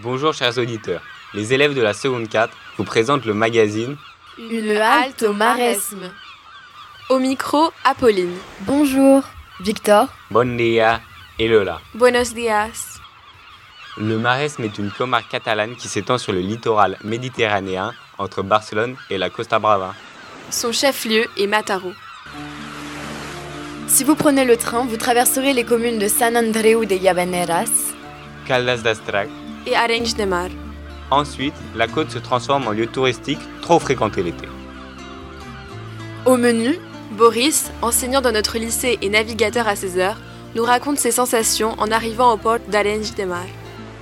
Bonjour chers auditeurs, les élèves de la seconde 4 vous présentent le magazine Une halte au Maresme. Au micro, Apolline. Bonjour, Victor. Bon dia et Lola. Buenos dias. Le Maresme est une comarque catalane qui s'étend sur le littoral méditerranéen entre Barcelone et la Costa Brava. Son chef-lieu est Mataró. Si vous prenez le train, vous traverserez les communes de Sant Andreu de Llavaneres, Caldas d'Estrac. Et Arenys de Mar. Ensuite, la côte se transforme en lieu touristique trop fréquenté l'été. Au menu, Boris, enseignant dans notre lycée et navigateur à 16 heures, nous raconte ses sensations en arrivant au port d'Arenys de Mar.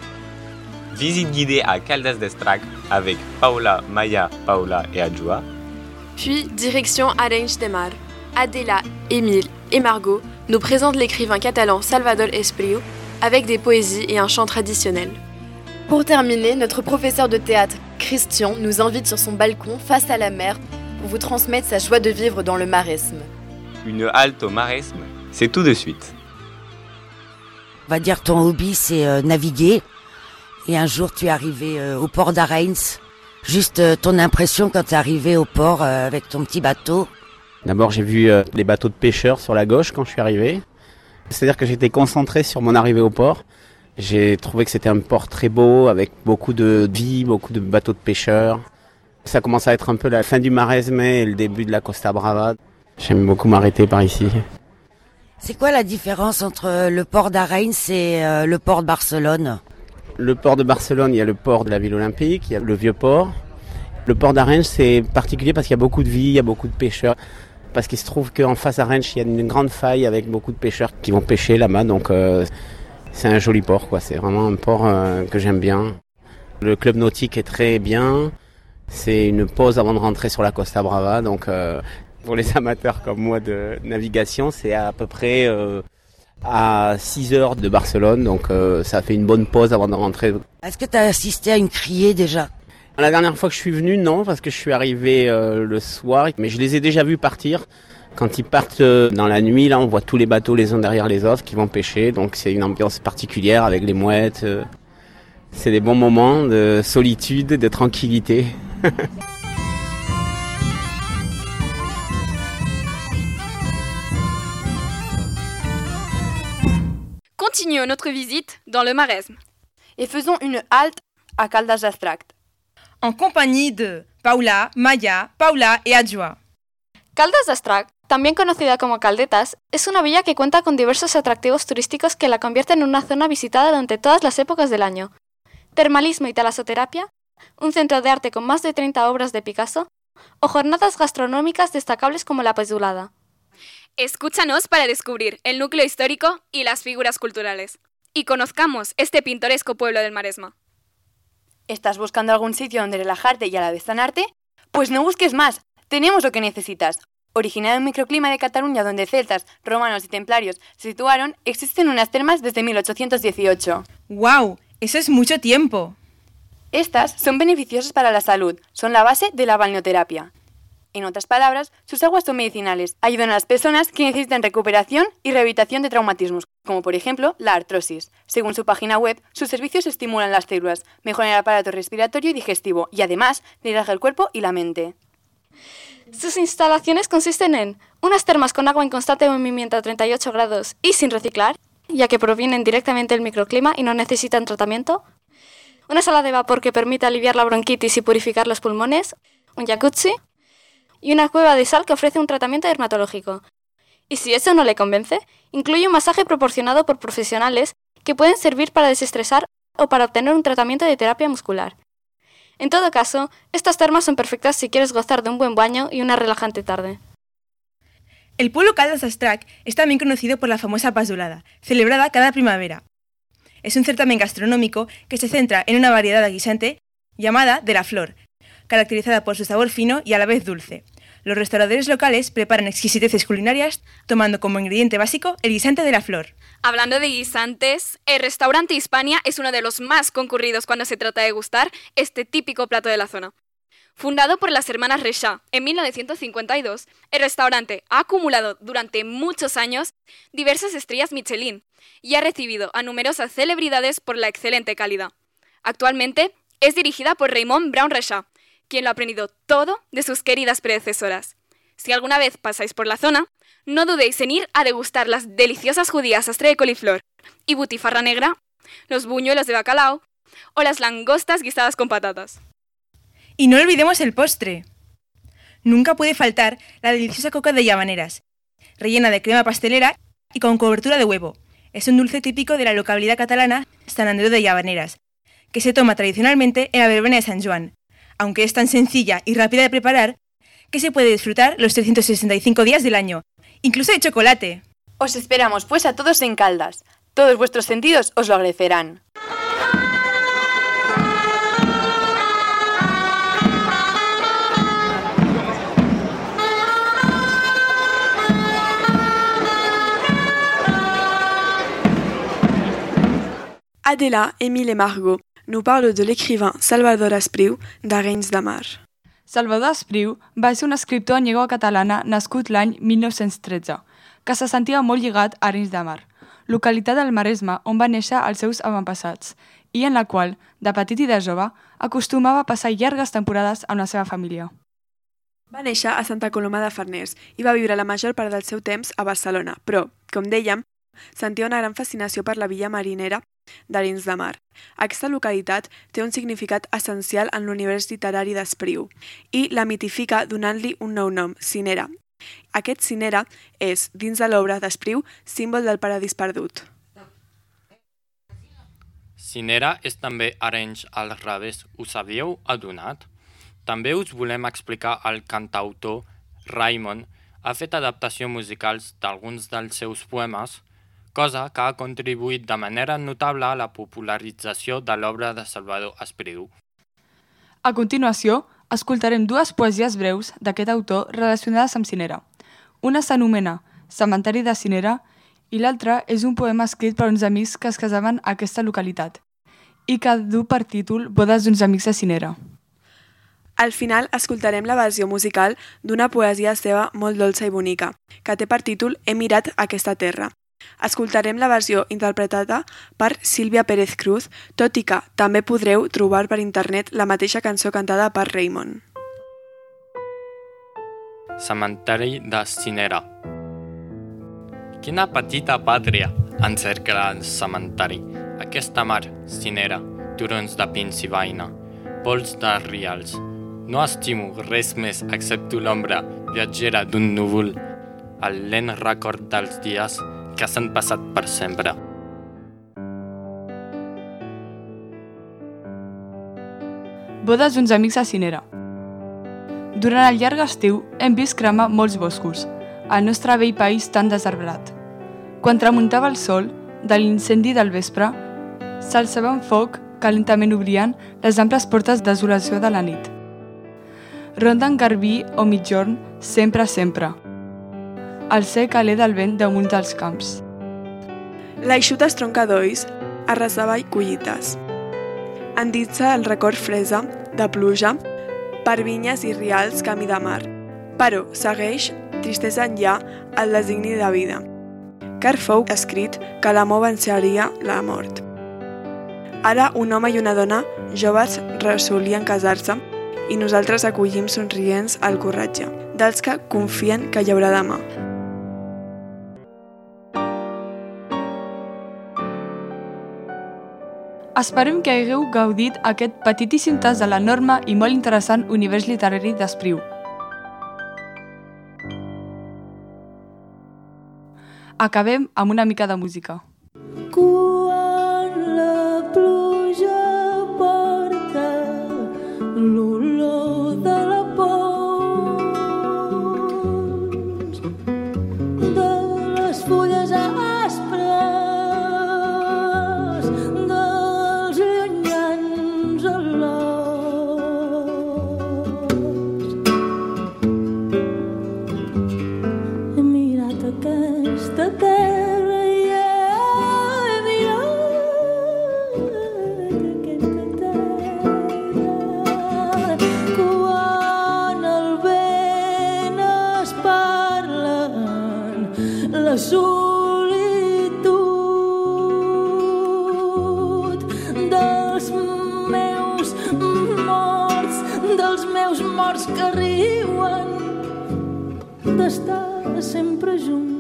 Visite guidée à Caldas d'Estrac avec Paula, Maya, Paula et Adjoa. Puis, direction Arenys de Mar. Adela, Émile et Margot nous présentent l'écrivain catalan Salvador Espriu avec des poésies et un chant traditionnel. Pour terminer, notre professeur de théâtre, Christian, nous invite sur son balcon face à la mer pour vous transmettre sa joie de vivre dans le Maresme. Une halte au Maresme, c'est tout de suite. On va dire ton hobby c'est naviguer et un jour tu es arrivé au port d'Arenys. Juste ton impression quand tu es arrivé au port avec ton petit bateau. D'abord j'ai vu les bateaux de pêcheurs sur la gauche quand je suis arrivé. C'est-à-dire que j'étais concentré sur mon arrivée au port. J'ai trouvé que c'était un port très beau, avec beaucoup de vie, beaucoup de bateaux de pêcheurs. Ça commence à être un peu la fin du Maresme et le début de la Costa Brava. J'aime beaucoup m'arrêter par ici. C'est quoi la différence entre le port d'Arenys et le port de Barcelone ? Le port de Barcelone, il y a le port de la ville olympique, il y a le vieux port. Le port d'Arenys, c'est particulier parce qu'il y a beaucoup de vie, il y a beaucoup de pêcheurs. Parce qu'il se trouve qu'en face d'Arenys, il y a une grande faille avec beaucoup de pêcheurs qui vont pêcher là-bas. Donc c'est un joli port, quoi. C'est vraiment un port que j'aime bien. Le club nautique est très bien. C'est une pause avant de rentrer sur la Costa Brava. Donc pour les amateurs comme moi de navigation, c'est à peu près à 6 heures de Barcelone. Donc ça fait une bonne pause avant de rentrer. Est-ce que tu as assisté à une criée déjà ? La dernière fois que je suis venu, non, parce que je suis arrivé le soir. Mais je les ai déjà vus partir. Quand ils partent dans la nuit, là, on voit tous les bateaux les uns derrière les autres qui vont pêcher. Donc c'est une ambiance particulière avec les mouettes. C'est des bons moments de solitude, de tranquillité. Continuons notre visite dans le Maresme. et faisons une halte à Caldas d'Estrac. En compagnie de Paula, Maya, Paula y Adjoa. Caldas d'Estrac, también conocida como Caldetas, es una villa que cuenta con diversos atractivos turísticos que la convierten en una zona visitada durante todas las épocas del año. Termalismo y talasoterapia, un centro de arte con más de 30 obras de Picasso, o jornadas gastronómicas destacables como la Pesulada. Escúchanos para descubrir el núcleo histórico y las figuras culturales. Y conozcamos este pintoresco pueblo del Maresma. ¿Estás buscando algún sitio donde relajarte y a la vez sanarte? Pues no busques más, tenemos lo que necesitas. Originario en un microclima de Cataluña donde celtas, romanos y templarios se situaron, existen unas termas desde 1818. ¡Wow! ¡Eso es mucho tiempo! Estas son beneficiosas para la salud, son la base de la balneoterapia. En otras palabras, sus aguas son medicinales, ayudan a las personas que necesitan recuperación y rehabilitación de traumatismos, como por ejemplo la artrosis. Según su página web, sus servicios estimulan las células, mejoran el aparato respiratorio y digestivo y además relaja el cuerpo y la mente. Sus instalaciones consisten en unas termas con agua en constante movimiento a 38 grados y sin reciclar, ya que provienen directamente del microclima y no necesitan tratamiento, una sala de vapor que permite aliviar la bronquitis y purificar los pulmones, un jacuzzi y una cueva de sal que ofrece un tratamiento dermatológico. Y si eso no le convence, incluye un masaje proporcionado por profesionales que pueden servir para desestresar o para obtener un tratamiento de terapia muscular. En todo caso, estas termas son perfectas si quieres gozar de un buen baño y una relajante tarde. El pueblo Caldas d'Estrac es también conocido por la famosa Pesulada, celebrada cada primavera. Es un certamen gastronómico que se centra en una variedad de guisante llamada de la flor, caracterizada por su sabor fino y a la vez dulce. Los restauradores locales preparan exquisiteces culinarias tomando como ingrediente básico el guisante de la flor. Hablando de guisantes, el restaurante Hispania es uno de los más concurridos cuando se trata de gustar este típico plato de la zona. Fundado por las hermanas Reixat en 1952, el restaurante ha acumulado durante muchos años diversas estrellas Michelin y ha recibido a numerosas celebridades por la excelente calidad. Actualmente es dirigida por Raymond Brown Rachat, quien lo ha aprendido todo de sus queridas predecesoras. Si alguna vez pasáis por la zona, no dudéis en ir a degustar las deliciosas judías astre de coliflor y butifarra negra, los buñuelos de bacalao o las langostas guisadas con patatas. Y no olvidemos el postre. Nunca puede faltar la deliciosa coca de Llavaneres, rellena de crema pastelera y con cobertura de huevo. Es un dulce típico de la localidad catalana Sant Andreu de Llavaneres, que se toma tradicionalmente en la verbena de San Joan, aunque es tan sencilla y rápida de preparar que se puede disfrutar los 365 días del año, incluso de chocolate. Os esperamos pues a todos en Caldas. Todos vuestros sentidos os lo agradecerán. Adela, Émile et Margot nous parlent de l'écrivain Salvador Espriu d'Arenys de Mar. Salvador Espriu va ser un escriptor en llengua catalana nascut l'any 1913, que se sentia molt lligat a Arenys de Mar, localitat del Maresme on va néixer els seus avantpassats, i en la qual, de petit i de jove, acostumava a passar llargues temporades amb la seva família. Va néixer a Santa Coloma de Farners i va viure la major part del seu temps a Barcelona, però, com dèiem, sentia una gran fascinació per la villa marinera d'Arenys de Mar. Aquesta localitat té un significat essencial en l'univers literari d'Espriu i la mitifica donant-li un nou nom, Cinera. Aquest Cinera és, dins de l'obra d'Espriu, símbol del paradís perdut. Cinera és també Arenys al revés, us havíeu adonat? També us volem explicar el cantautor Raymond ha fet adaptacions musicals d'alguns dels seus poemes, cosa que ha contribuït de manera notable a la popularització de l'obra de Salvador Espriu. A continuació, escoltarem dues poesies breus d'aquest autor relacionades amb Cinera. Una s'anomena Cementeri de Cinera i l'altra és un poema escrit per uns amics que es casaven a aquesta localitat i que du per títol Bodes d'uns amics de Cinera. Al final escoltarem la versió musical d'una poesia seva molt dolça i bonica, que té per títol He mirat aquesta terra. Escoltarem la versió interpretada per Sílvia Pérez Cruz, tot i que també podreu trobar per internet la mateixa cançó cantada per Raymond. Cementeri de Cinera. Quina petita pàtria encercla el cementeri. Aquesta mar, Cinera, turons de pins i vaina, pols de rials. No estimo res més excepte l'ombra viatgera d'un núvol, el lent record dels dies que s'han passat per sempre. Bodes d'uns amics a Cinera. Durant el llarg estiu hem vist cremar molts boscos, al nostre vell país tan desarbrat. Quan tramuntava el sol, de l'incendi del vespre, s'alçava un foc que lentament obrien les amples portes desolació de la nit. Ronda en garbí o mitjorn, sempre, sempre. El sec alè del vent damunt dels camps. L'eixut es tronca d'ois, arrasava i collites. Endinsa el record fresa de pluja per vinyes i rials camí de mar, però segueix, tristesa enllà, el designi de vida, car fou escrit que l'amor venceria la mort. Ara un home i una dona joves resolien casar-se i nosaltres acollim somrients el corratge dels que confien que hi haurà demà. Esperem que hagueu gaudit aquest petitíssim tas de l'enorme i molt interessant univers literari d'Espriu. Acabem amb una mica de música. Quan la pluja porta l'olor de la pols, de les fulles aspres, dels llunyans alors. He mirat aquesta terra i he morts que riuen d'estar sempre junts.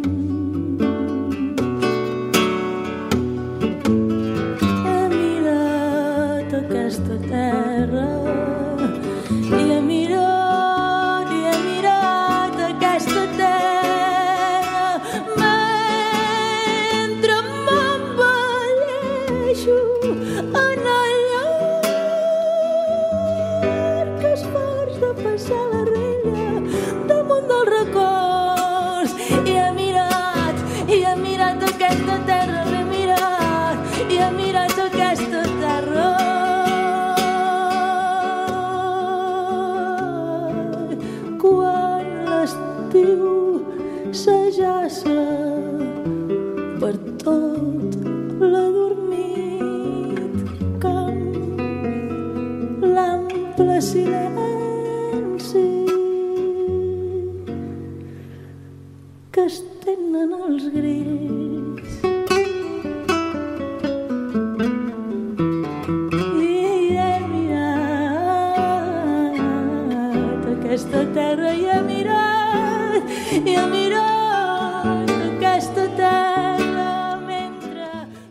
He mirat aquesta terra i he mirat aquesta terra mentre m'envelleixo en el llarg esforç de passar la rella damunt dels records. I he mirat aquesta terra, l'he mirat i he mirat aquesta terra. Quan l'estiu s'ajaça per tot l'adormit camp, l'ample silenci que estenen els grills. I he mirat aquesta terra i he mirat aquesta terra mentre...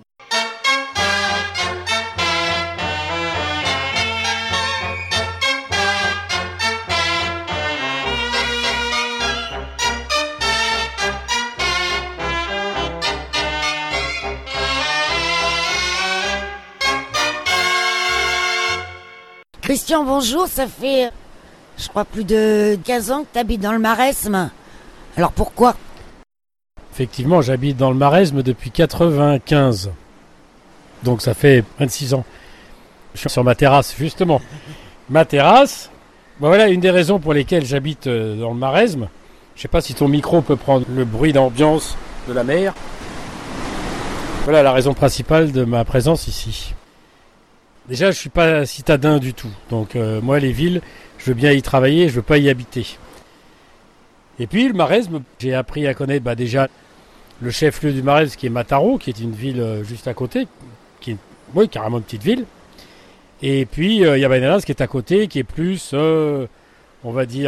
Christian, bonjour, ça fait, je crois, plus de 15 ans que tu habites dans le Maresme. Alors pourquoi ? Effectivement, j'habite dans le Maresme depuis 95. Donc ça fait 26 ans. Je suis sur ma terrasse, justement. Ma terrasse, voilà une des raisons pour lesquelles j'habite dans le Maresme. Je ne sais pas si ton micro peut prendre le bruit d'ambiance de la mer. Voilà la raison principale de ma présence ici. Déjà, je ne suis pas citadin du tout. Donc moi, les villes, je veux bien y travailler, je ne veux pas y habiter. Et puis le Maresme, j'ai appris à connaître déjà le chef-lieu du Maresme qui est Mataro, qui est une ville juste à côté, qui est carrément une petite ville. Et puis Llavaneras qui est à côté, qui est plus, on va dire,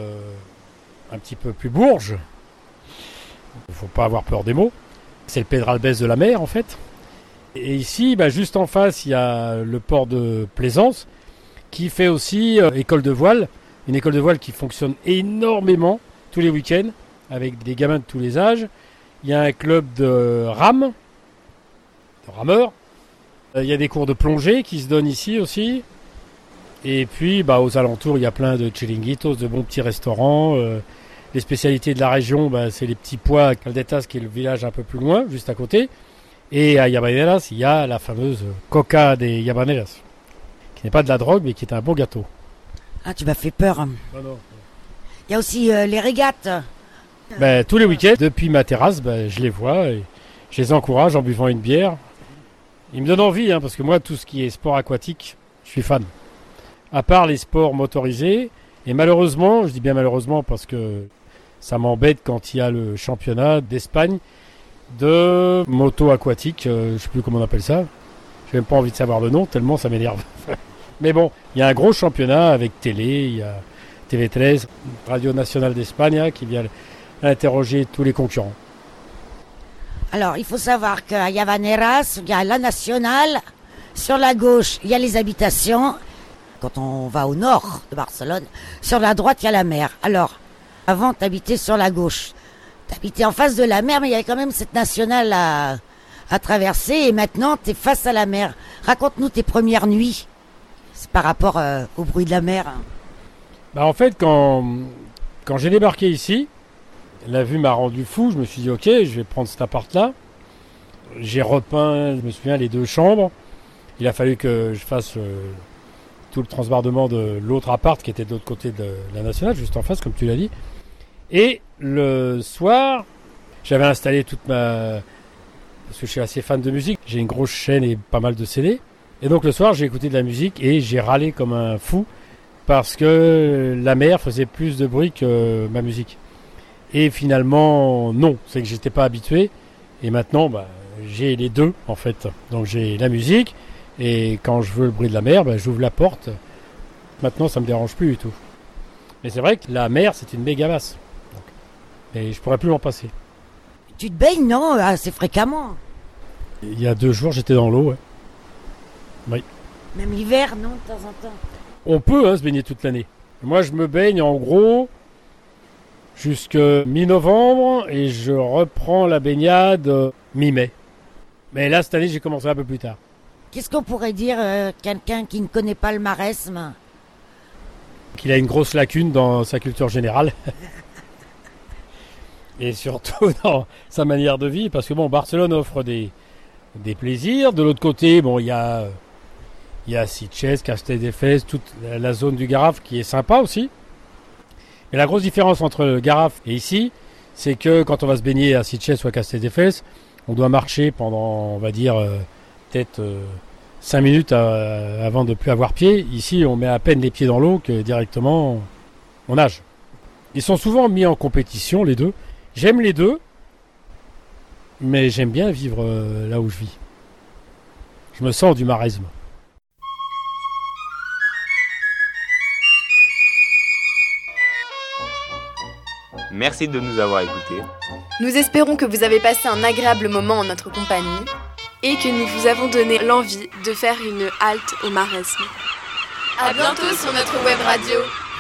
un petit peu plus bourge. Il ne faut pas avoir peur des mots. C'est le Pedralbes de la mer en fait. Et ici, juste en face, il y a le port de Plaisance qui fait aussi école de voile. Une école de voile qui fonctionne énormément tous les week-ends avec des gamins de tous les âges. Il y a un club de rame, de rameurs. Il y a des cours de plongée qui se donnent ici aussi. Et puis aux alentours, il y a plein de chiringuitos, de bons petits restaurants. Les spécialités de la région, c'est les petits pois à Caldetas, qui est le village un peu plus loin, juste à côté. Et à Llavaneras, il y a la fameuse Coca des Llavaneras, qui n'est pas de la drogue, mais qui est un bon gâteau. Ah, tu m'as fait peur. Non. Il y a aussi les régates. Tous les week-ends, depuis ma terrasse, je les vois et je les encourage en buvant une bière. Ils me donnent envie, parce que moi, tout ce qui est sport aquatique, je suis fan. À part les sports motorisés, et malheureusement, je dis bien malheureusement parce que ça m'embête quand il y a le championnat d'Espagne de moto aquatique, je ne sais plus comment on appelle ça. J'ai même pas envie de savoir le nom, tellement ça m'énerve. Mais bon, il y a un gros championnat avec télé, il y a TV13, Radio Nationale d'Espagne, qui vient interroger tous les concurrents. Alors, il faut savoir qu'à Llavaneras, il y a la Nationale. Sur la gauche, il y a les habitations. Quand on va au nord de Barcelone, sur la droite, il y a la mer. Alors, avant, tu habitais sur la gauche. Tu habitais en face de la mer, mais il y avait quand même cette Nationale à traverser. Et maintenant, tu es face à la mer. Raconte-nous tes premières nuits. C'est par rapport au bruit de la mer. En fait, quand j'ai débarqué ici, la vue m'a rendu fou. Je me suis dit, ok, je vais prendre cet appart-là. J'ai repeint, je me souviens, les 2 chambres. Il a fallu que je fasse tout le transbordement de l'autre appart qui était de l'autre côté de la Nationale, juste en face, comme tu l'as dit. Et le soir, j'avais installé toute ma... Parce que je suis assez fan de musique. J'ai une grosse chaîne et pas mal de CD. Et donc le soir, j'ai écouté de la musique et j'ai râlé comme un fou parce que la mer faisait plus de bruit que ma musique. Et finalement, non, c'est que j'étais pas habitué. Et maintenant, j'ai les deux, en fait. Donc j'ai la musique, et quand je veux le bruit de la mer, j'ouvre la porte. Maintenant, ça me dérange plus du tout. Mais c'est vrai que la mer, c'est une méga masse. Et je pourrais plus m'en passer. Tu te baignes, non, assez fréquemment? Il y a 2 jours, j'étais dans l'eau, ouais. Oui. Même l'hiver, non, de temps en temps? On peut se baigner toute l'année. Moi, je me baigne en gros jusque mi-novembre et je reprends la baignade mi-mai. Mais là, cette année, j'ai commencé un peu plus tard. Qu'est-ce qu'on pourrait dire quelqu'un qui ne connaît pas le maresme? Qu'il a une grosse lacune dans sa culture générale. Et surtout dans sa manière de vivre. Parce que Barcelone offre des plaisirs. De l'autre côté, il y a Sitges, Castelldefels, toute la zone du Garraf qui est sympa aussi. Mais la grosse différence entre le Garraf et ici, c'est que quand on va se baigner à Sitges ou à Castelldefels, on doit marcher pendant, on va dire, peut-être 5 minutes avant de plus avoir pied. Ici, on met à peine les pieds dans l'eau que directement on nage. Ils sont souvent mis en compétition, les deux. J'aime les deux, mais j'aime bien vivre là où je vis. Je me sens du maresme. Merci de nous avoir écoutés. Nous espérons que vous avez passé un agréable moment en notre compagnie et que nous vous avons donné l'envie de faire une halte au maresme. À bientôt sur notre web radio.